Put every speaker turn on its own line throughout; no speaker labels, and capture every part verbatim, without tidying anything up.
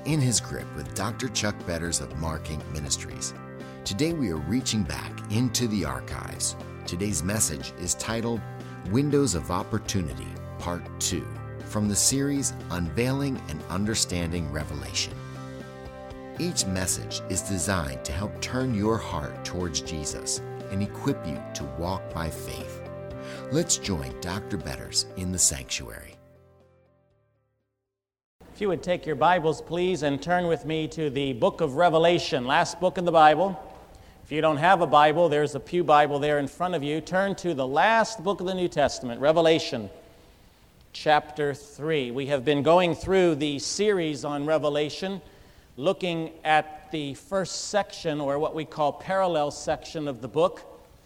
In His Grip with Doctor Chuck Betters of Mark Incorporated. Ministries. Today we are reaching back into the archives. Today's message is titled Windows of Opportunity, Part two, from the series Unveiling and Understanding Revelation. Each message is designed to help turn your heart towards Jesus and equip you to walk by faith. Let's join Doctor Betters in the sanctuary.
If you would take your Bibles, please, and turn with me to the book of Revelation, last book in the Bible. If you don't have a Bible, there's a pew Bible there in front of you. Turn to the last book of the New Testament, Revelation, chapter three. We have been going through the series on Revelation, looking at the first section, or what we call parallel section of the book.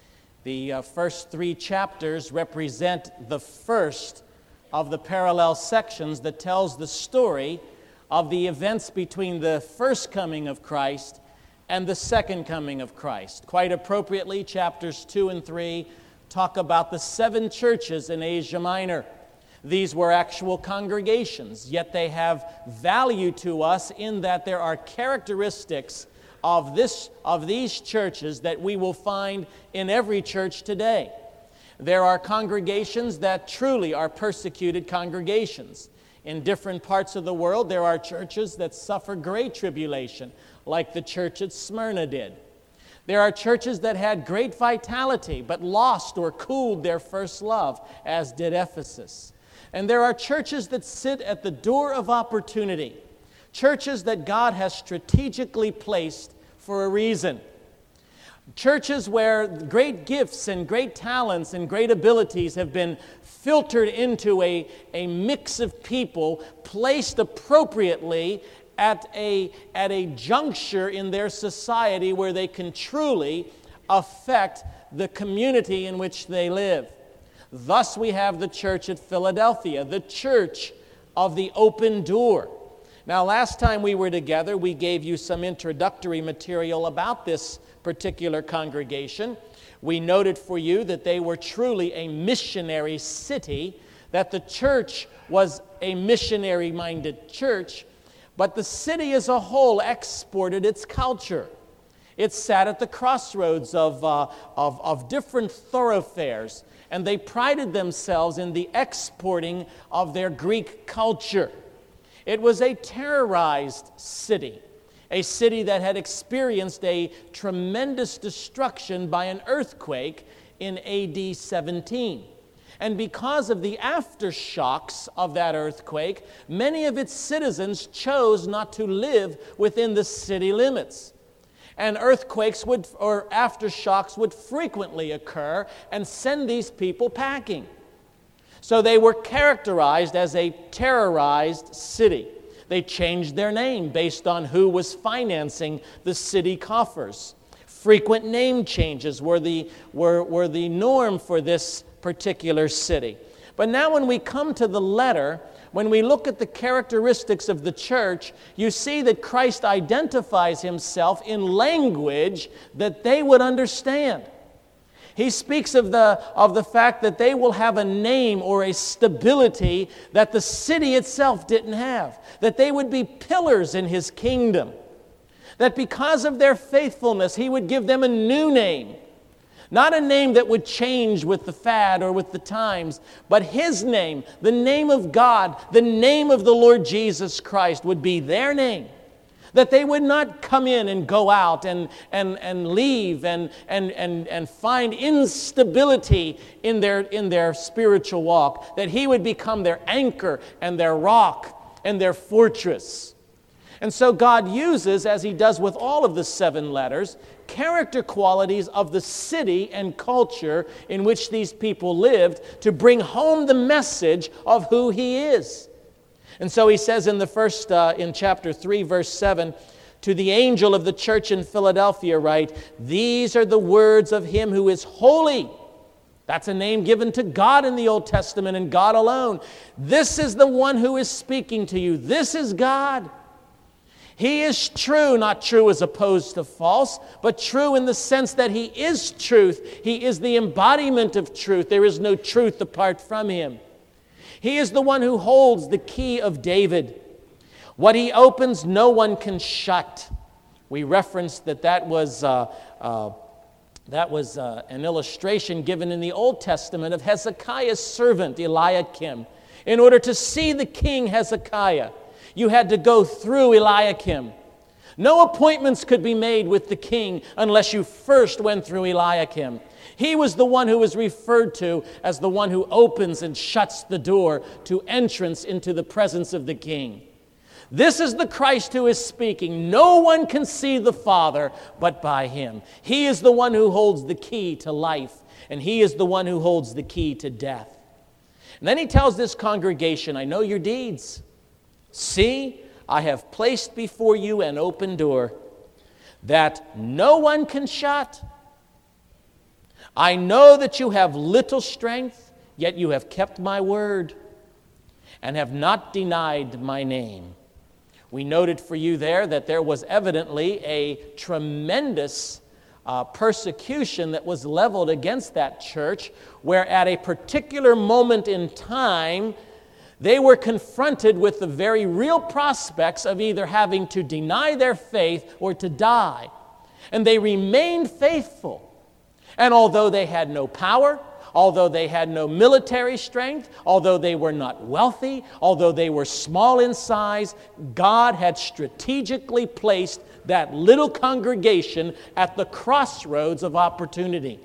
The uh, first three chapters represent the first of the parallel sections that tells the story of the events between the first coming of Christ and the second coming of Christ. Quite appropriately, chapters two and three talk about the seven churches in Asia Minor. These were actual congregations, yet they have value to us in that there are characteristics of this of these churches that we will find in every church today. There are congregations that truly are persecuted congregations. In different parts of the world, there are churches that suffer great tribulation, like the church at Smyrna did. There are churches that had great vitality, but lost or cooled their first love, as did Ephesus. And there are churches that sit at the door of opportunity, churches that God has strategically placed for a reason. Churches where great gifts and great talents and great abilities have been filtered into a, a mix of people placed appropriately at a, at a juncture in their society where they can truly affect the community in which they live. Thus we have the church at Philadelphia, the church of the open door. Now, last time we were together, we gave you some introductory material about this particular congregation. We noted for you that they were truly a missionary city, that the church was a missionary-minded church, but the city as a whole exported its culture. It sat at the crossroads of, uh, of, of different thoroughfares, and they prided themselves in the exporting of their Greek culture. It was a terrorized city, a city that had experienced a tremendous destruction by an earthquake in A D seventeen. And because of the aftershocks of that earthquake, many of its citizens chose not to live within the city limits. And earthquakes would, or aftershocks would frequently occur and send these people packing. So they were characterized as a terrorized city. They changed their name based on who was financing the city coffers. Frequent name changes were the, were, were the norm for this particular city. But now when we come to the letter, when we look at the characteristics of the church, you see that Christ identifies himself in language that they would understand. He speaks of the, of the fact that they will have a name or a stability that the city itself didn't have, that they would be pillars in his kingdom, that because of their faithfulness, he would give them a new name, not a name that would change with the fad or with the times, but his name, the name of God, the name of the Lord Jesus Christ would be their name. That they would not come in and go out and, and, and leave and, and, and, and find instability in their, in their spiritual walk. That he would become their anchor and their rock and their fortress. And so God uses, as he does with all of the seven letters, character qualities of the city and culture in which these people lived to bring home the message of who he is. And so he says in the first, uh, in chapter three, verse seven, to the angel of the church in Philadelphia write, these are the words of him who is holy. That's a name given to God in the Old Testament and God alone. This is the one who is speaking to you. This is God. He is true, not true as opposed to false, but true in the sense that He is truth. He is the embodiment of truth. There is no truth apart from Him. He is the one who holds the key of David. What he opens, no one can shut. We referenced that that was, uh, uh, that was uh, an illustration given in the Old Testament of Hezekiah's servant, Eliakim. In order to see the king Hezekiah, you had to go through Eliakim. No appointments could be made with the king unless you first went through Eliakim. He was the one who was referred to as the one who opens and shuts the door to entrance into the presence of the king. This is the Christ who is speaking. No one can see the Father but by him. He is the one who holds the key to life, and he is the one who holds the key to death. And then he tells this congregation, I know your deeds. See, I have placed before you an open door that no one can shut. I know that you have little strength, yet you have kept my word and have not denied my name. We noted for you there that there was evidently a tremendous uh, persecution that was leveled against that church, where at a particular moment in time, they were confronted with the very real prospects of either having to deny their faith or to die. And they remained faithful. And although they had no power, although they had no military strength, although they were not wealthy, although they were small in size, God had strategically placed that little congregation at the crossroads of opportunity.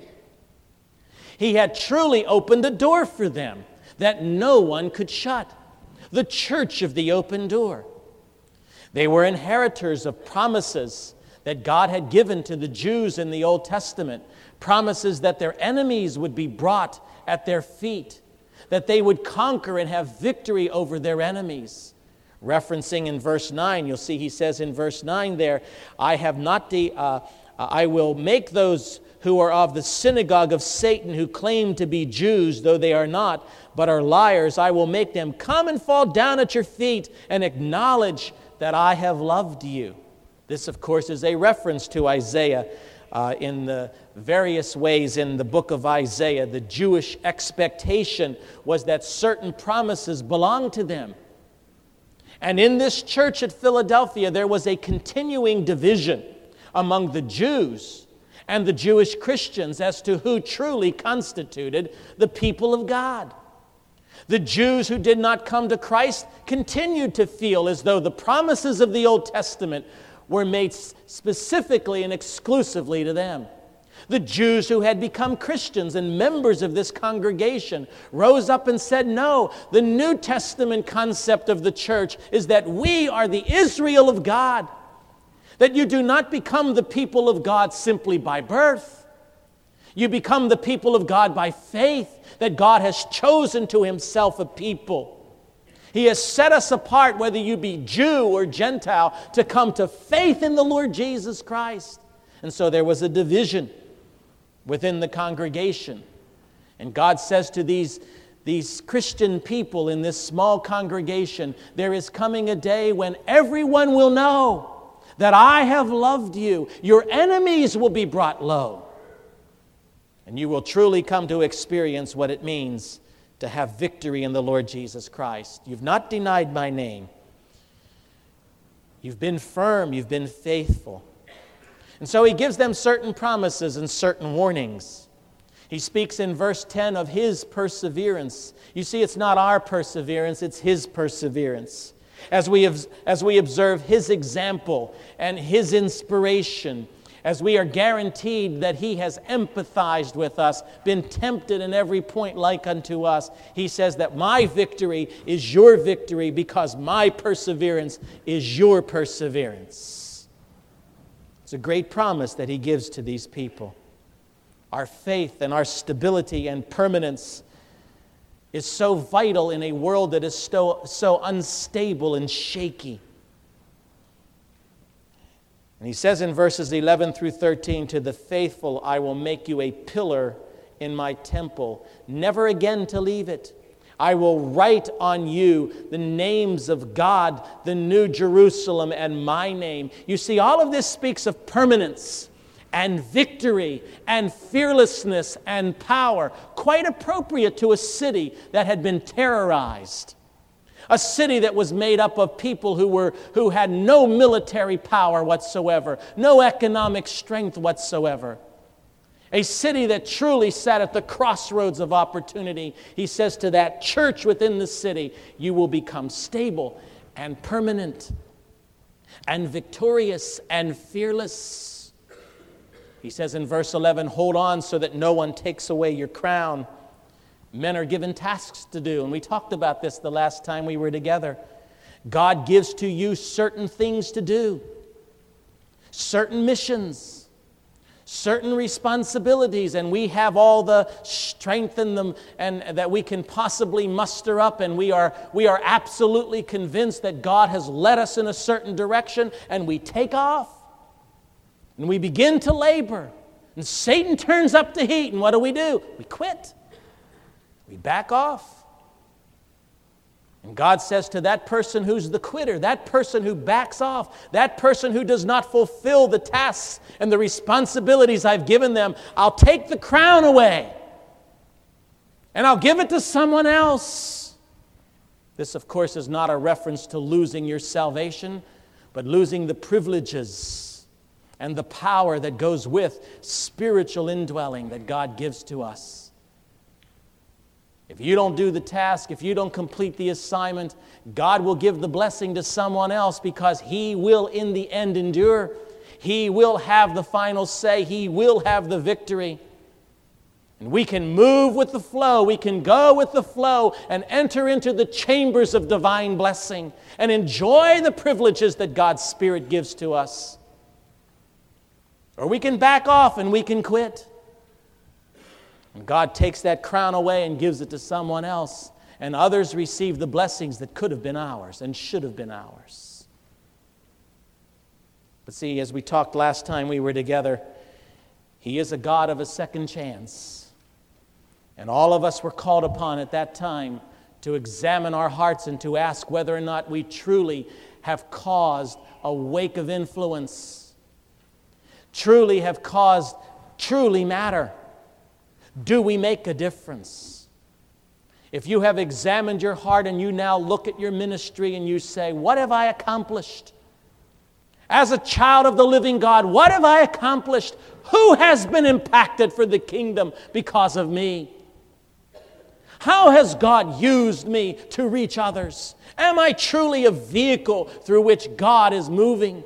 He had truly opened a door for them that no one could shut. The church of the open door. They were inheritors of promises that God had given to the Jews in the Old Testament. Promises that their enemies would be brought at their feet, that they would conquer and have victory over their enemies. Referencing in verse nine, you'll see he says in verse nine there, I have not the, uh, I will make those who are of the synagogue of Satan, who claim to be Jews, though they are not, but are liars, I will make them come and fall down at your feet and acknowledge that I have loved you. This, of course, is a reference to Isaiah uh, in the various ways in the book of Isaiah. The Jewish expectation was that certain promises belonged to them. And in this church at Philadelphia, there was a continuing division among the Jews and the Jewish Christians as to who truly constituted the people of God. The Jews who did not come to Christ continued to feel as though the promises of the Old Testament were made specifically and exclusively to them. The Jews who had become Christians and members of this congregation rose up and said, no, the New Testament concept of the church is that we are the Israel of God. That you do not become the people of God simply by birth. You become the people of God by faith, that God has chosen to himself a people. He has set us apart, whether you be Jew or Gentile, to come to faith in the Lord Jesus Christ. And so there was a division within the congregation. And God says to these, these Christian people in this small congregation, there is coming a day when everyone will know that I have loved you. Your enemies will be brought low. And you will truly come to experience what it means to have victory in the Lord Jesus Christ. You've not denied my name. You've been firm. You've been faithful. And so he gives them certain promises and certain warnings. He speaks in verse ten of his perseverance. You see, it's not our perseverance, it's his perseverance. As we, have, as we observe his example and his inspiration, as we are guaranteed that he has empathized with us, been tempted in every point like unto us, he says that my victory is your victory because my perseverance is your perseverance. It's a great promise that he gives to these people. Our faith and our stability and permanence is so vital in a world that is so, so unstable and shaky. And he says in verses eleven through thirteen, to the faithful I will make you a pillar in my temple, never again to leave it. I will write on you the names of God, the New Jerusalem, and my name. You see, all of this speaks of permanence and victory and fearlessness and power, quite appropriate to a city that had been terrorized. A city that was made up of people who were who had no military power whatsoever, no economic strength whatsoever. A city that truly sat at the crossroads of opportunity. He says to that church within the city, you will become stable and permanent and victorious and fearless. He says in verse eleven, hold on so that no one takes away your crown. Men are given tasks to do, and we talked about this the last time we were together. God gives to you certain things to do, certain missions, certain responsibilities, and we have all the strength in them and that we can possibly muster up, and we are we are absolutely convinced that God has led us in a certain direction, and we take off, and we begin to labor, and Satan turns up the heat, and what do we do? We quit. We back off. And God says to that person who's the quitter, that person who backs off, that person who does not fulfill the tasks and the responsibilities I've given them, I'll take the crown away and I'll give it to someone else. This, of course, is not a reference to losing your salvation, but losing the privileges and the power that goes with spiritual indwelling that God gives to us. If you don't do the task, if you don't complete the assignment, God will give the blessing to someone else because He will in the end endure. He will have the final say. He will have the victory. And we can move with the flow. We can go with the flow and enter into the chambers of divine blessing and enjoy the privileges that God's Spirit gives to us. Or we can back off and we can quit. And God takes that crown away and gives it to someone else, and others receive the blessings that could have been ours and should have been ours. But see, as we talked last time we were together, He is a God of a second chance. And all of us were called upon at that time to examine our hearts and to ask whether or not we truly have caused a wake of influence, truly have caused, truly matter. Do we make a difference? If you have examined your heart and you now look at your ministry and you say, what have I accomplished? As a child of the living God, what have I accomplished? Who has been impacted for the kingdom because of me? How has God used me to reach others? Am I truly a vehicle through which God is moving?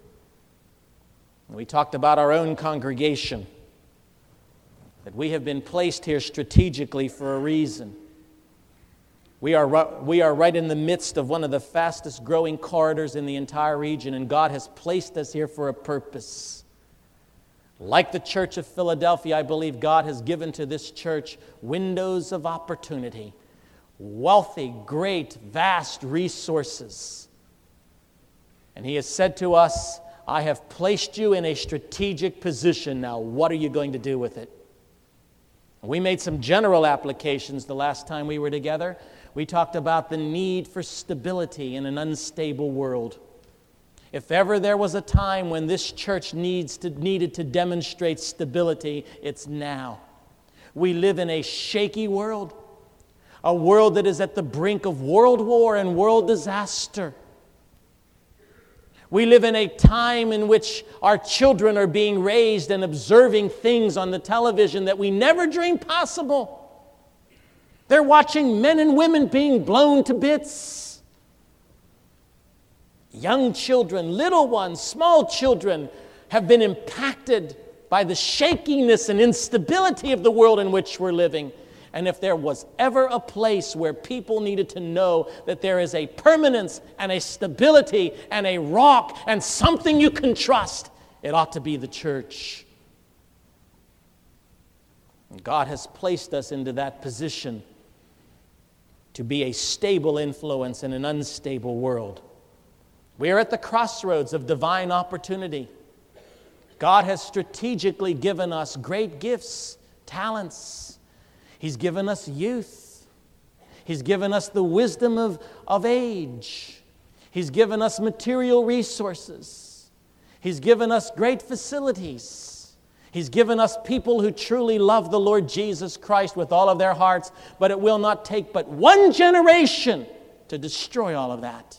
We talked about our own congregation, that we have been placed here strategically for a reason. We are, we are right in the midst of one of the fastest growing corridors in the entire region, and God has placed us here for a purpose. Like the Church of Philadelphia, I believe God has given to this church windows of opportunity, wealthy, great, vast resources. And He has said to us, I have placed you in a strategic position. Now, what are you going to do with it? We made some general applications the last time we were together. We talked about the need for stability in an unstable world. If ever there was a time when this church needs to, needed to demonstrate stability, it's now. We live in a shaky world, a world that is at the brink of world war and world disaster. We live in a time in which our children are being raised and observing things on the television that we never dreamed possible. They're watching men and women being blown to bits. Young children, little ones, small children have been impacted by the shakiness and instability of the world in which we're living. And if there was ever a place where people needed to know that there is a permanence and a stability and a rock and something you can trust, it ought to be the church. And God has placed us into that position to be a stable influence in an unstable world. We are at the crossroads of divine opportunity. God has strategically given us great gifts, talents. He's given us youth. He's given us the wisdom of, of age. He's given us material resources. He's given us great facilities. He's given us people who truly love the Lord Jesus Christ with all of their hearts, but it will not take but one generation to destroy all of that.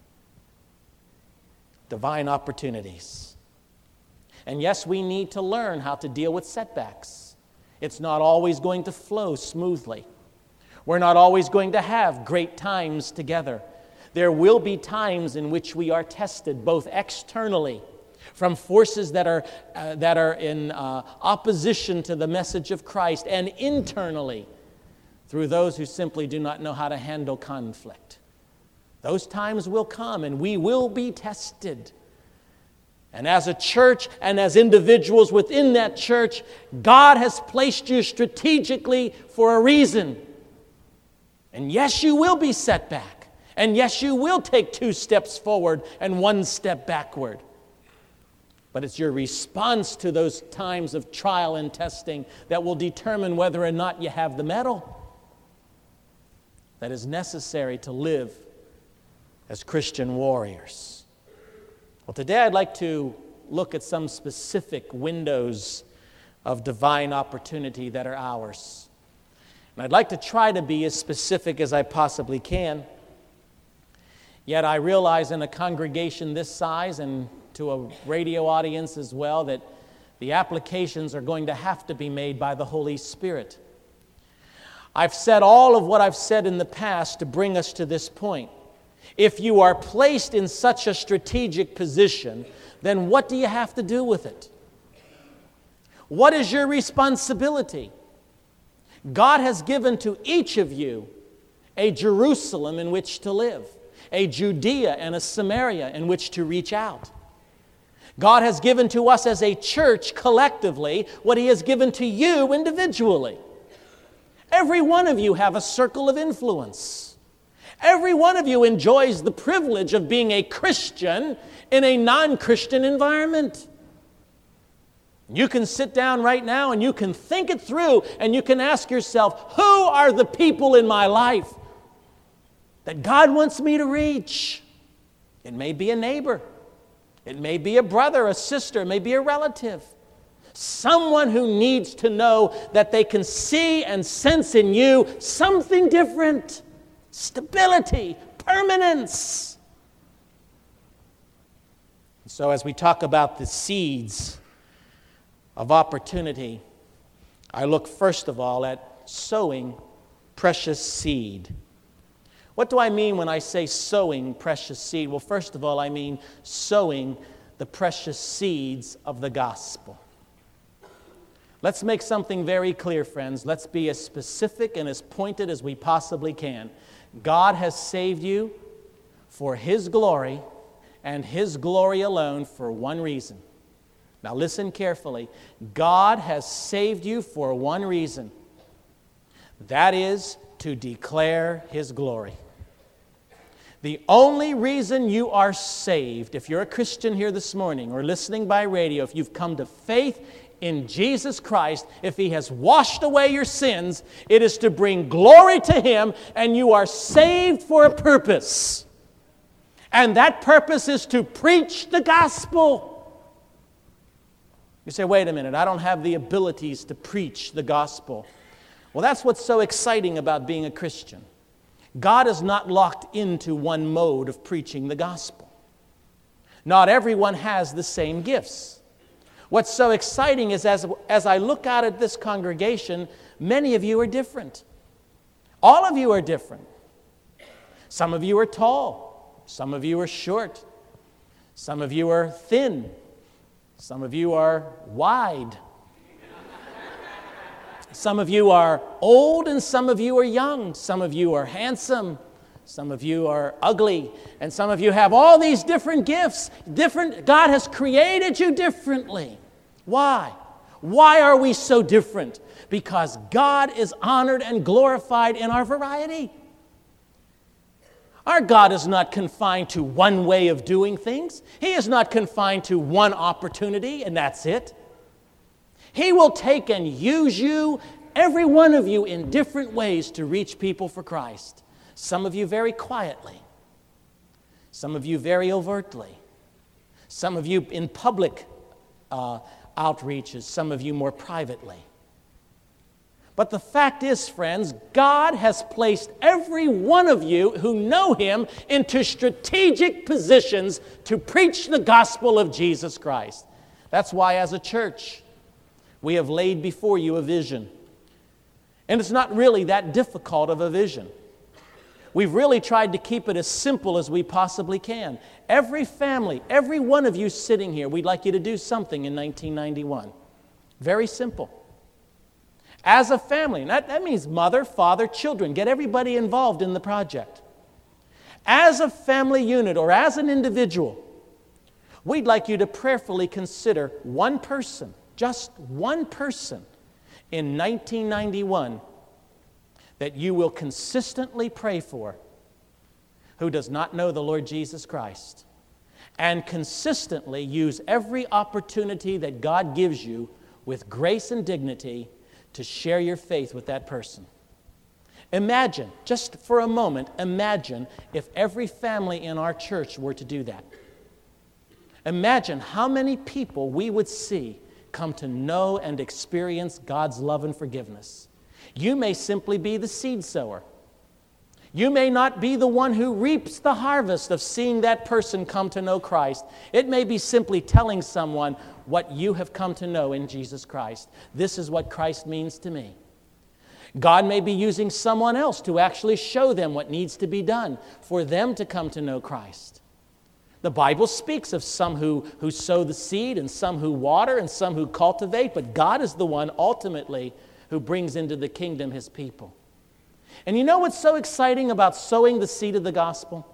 Divine opportunities. And yes, we need to learn how to deal with setbacks. It's not always going to flow smoothly. We're not always going to have great times together. There will be times in which we are tested, both externally, from forces that are, uh, that are in uh, opposition to the message of Christ, and internally, through those who simply do not know how to handle conflict. Those times will come, and we will be tested. And as a church and as individuals within that church, God has placed you strategically for a reason. And yes, you will be set back. And yes, you will take two steps forward and one step backward. But it's your response to those times of trial and testing that will determine whether or not you have the mettle that is necessary to live as Christian warriors. Well, today I'd like to look at some specific windows of divine opportunity that are ours. And I'd like to try to be as specific as I possibly can. Yet I realize in a congregation this size and to a radio audience as well that the applications are going to have to be made by the Holy Spirit. I've said all of what I've said in the past to bring us to this point. If you are placed in such a strategic position, then what do you have to do with it? What is your responsibility? God has given to each of you a Jerusalem in which to live, a Judea and a Samaria in which to reach out. God has given to us as a church collectively what He has given to you individually. Every one of you have a circle of influence. Every one of you enjoys the privilege of being a Christian in a non-Christian environment. You can sit down right now and you can think it through and you can ask yourself, who are the people in my life that God wants me to reach? It may be a neighbor. It may be a brother, a sister, it may be a relative. Someone who needs to know that they can see and sense in you something different. Stability, permanence. So as we talk about the seeds of opportunity, I look first of all at sowing precious seed. What do I mean when I say sowing precious seed? Well, first of all, I mean sowing the precious seeds of the gospel. Let's make something very clear, friends. Let's be as specific and as pointed as we possibly can. God has saved you for His glory and His glory alone for one reason. Now listen carefully. God has saved you for one reason. That is to declare His glory. The only reason you are saved, if you're a Christian here this morning or listening by radio, if you've come to faith in Jesus Christ, if He has washed away your sins, it is to bring glory to Him, and you are saved for a purpose. And that purpose is to preach the gospel. You say, wait a minute, I don't have the abilities to preach the gospel. Well, that's what's so exciting about being a Christian. God is not locked into one mode of preaching the gospel. Not everyone has the same gifts. What's so exciting is as, as I look out at this congregation, many of you are different. All of you are different. Some of you are tall. Some of you are short. Some of you are thin. Some of you are wide. Some of you are old and some of you are young. Some of you are handsome. Some of you are ugly. And some of you have all these different gifts. Different. God has created you differently. Why? Why are we so different? Because God is honored and glorified in our variety. Our God is not confined to one way of doing things. He is not confined to one opportunity, and that's it. He will take and use you, every one of you, in different ways to reach people for Christ. Some of you very quietly. Some of you very overtly. Some of you in public uh, outreaches. Some of you more privately. But the fact is, friends, God has placed every one of you who know Him into strategic positions to preach the gospel of Jesus Christ. That's why, as a church, we have laid before you a vision. And it's not really that difficult of a vision. We've really tried to keep it as simple as we possibly can. Every family, every one of you sitting here, we'd like you to do something in nineteen ninety-one. Very simple. As a family, and that, that means mother, father, children. Get everybody involved in the project. As a family unit or as an individual, we'd like you to prayerfully consider one person, just one person in nineteen ninety-one that you will consistently pray for who does not know the Lord Jesus Christ, and consistently use every opportunity that God gives you with grace and dignity to share your faith with that person. Imagine, just for a moment, imagine if every family in our church were to do that. Imagine how many people we would see come to know and experience God's love and forgiveness. You may simply be the seed sower. You may not be the one who reaps the harvest of seeing that person come to know Christ. It may be simply telling someone what you have come to know in Jesus Christ. This is what Christ means to me. God may be using someone else to actually show them what needs to be done for them to come to know Christ. The Bible speaks of some who, who sow the seed and some who water and some who cultivate, but God is the one ultimately who brings into the kingdom His people. And you know what's so exciting about sowing the seed of the gospel?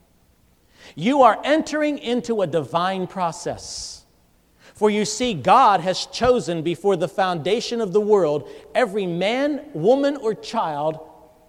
You are entering into a divine process. For you see, God has chosen before the foundation of the world every man, woman, or child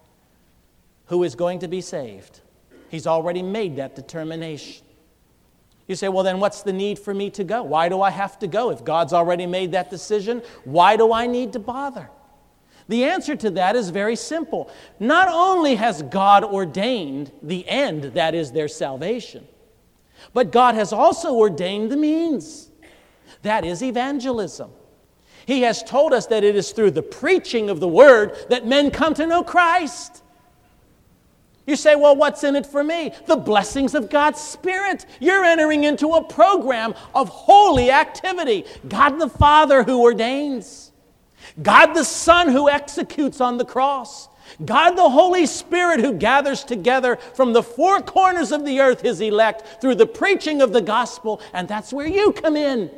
who is going to be saved. He's already made that determination. You say, well, then what's the need for me to go? Why do I have to go? If God's already made that decision, why do I need to bother? The answer to that is very simple. Not only has God ordained the end, that is their salvation, but God has also ordained the means. That is evangelism. He has told us that it is through the preaching of the Word that men come to know Christ. You say, well, what's in it for me? The blessings of God's Spirit. You're entering into a program of holy activity. God the Father who ordains. God the Son who executes on the cross. God the Holy Spirit who gathers together from the four corners of the earth His elect through the preaching of the gospel, and that's where you come in.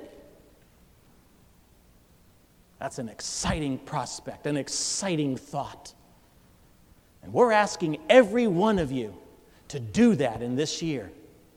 That's an exciting prospect, an exciting thought. And we're asking every one of you to do that in this year.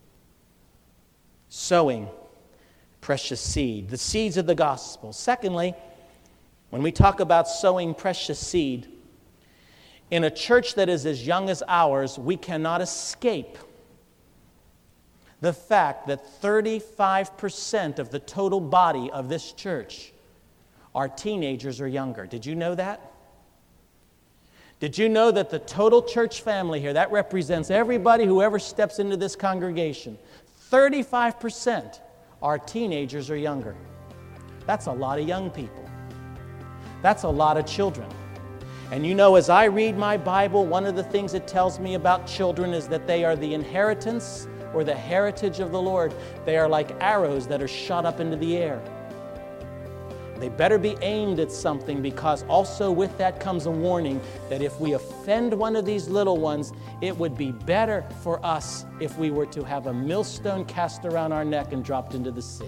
Sowing precious seed, the seeds of the gospel. Secondly, when we talk about sowing precious seed, in a church that is as young as ours, we cannot escape the fact that thirty-five percent of the total body of this church are teenagers or younger. Did you know that? Did you know that the total church family here, that represents everybody who ever steps into this congregation, thirty-five percent are teenagers or younger. That's a lot of young people. That's a lot of children. And you know, as I read my Bible, one of the things it tells me about children is that they are the inheritance or the heritage of the Lord. They are like arrows that are shot up into the air. They better be aimed at something, because also with that comes a warning that if we offend one of these little ones, it would be better for us if we were to have a millstone cast around our neck and dropped into the sea.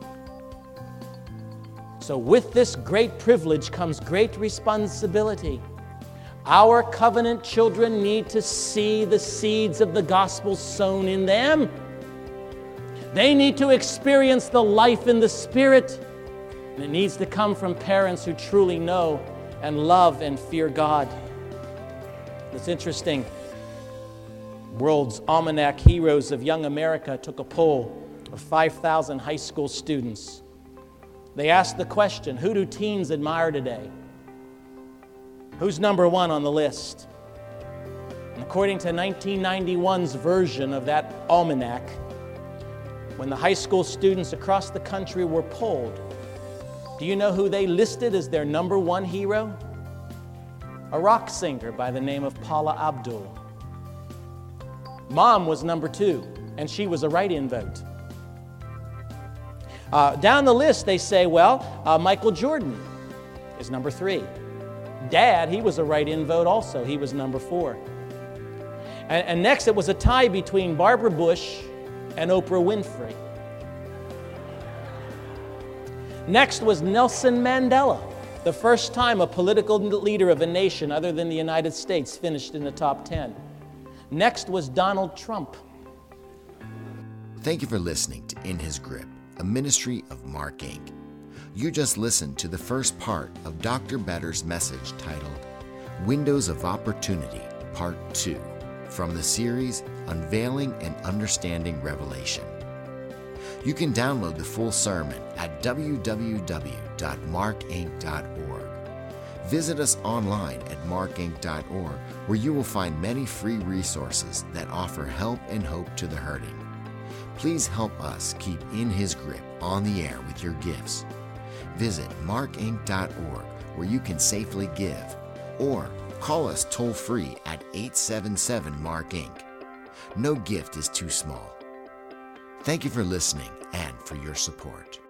So with this great privilege comes great responsibility. Our covenant children need to see the seeds of the gospel sown in them. They need to experience the life in the Spirit. And it needs to come from parents who truly know and love and fear God. It's interesting. World's Almanac Heroes of Young America took a poll of five thousand high school students. They asked the question, who do teens admire today? Who's number one on the list? And according to nineteen ninety-one's version of that almanac, when the high school students across the country were polled, do you know who they listed as their number one hero? a rock singer by the name of Paula Abdul. Mom was number two, and she was a write-in vote. Uh, down the list, they say, well, uh, Michael Jordan is number three. Dad, he was a write-in vote also. He was number four. And, and next, it was a tie between Barbara Bush and Oprah Winfrey. Next was Nelson Mandela, the first time a political leader of a nation other than the United States finished in the top ten. Next was Donald Trump.
Thank you for listening to In His Grip, a ministry of Mark Incorporated. You just listened to the first part of Doctor Better's message titled Windows of Opportunity, Part two, from the series Unveiling and Understanding Revelation. You can download the full sermon at w w w dot mark inc dot org. Visit us online at mark inc dot org, where you will find many free resources that offer help and hope to the hurting. Please help us keep In His Grip on the air with your gifts. Visit mark inc dot org, where you can safely give, or call us toll-free at eight seven seven mark inc. No gift is too small. Thank you for listening and for your support.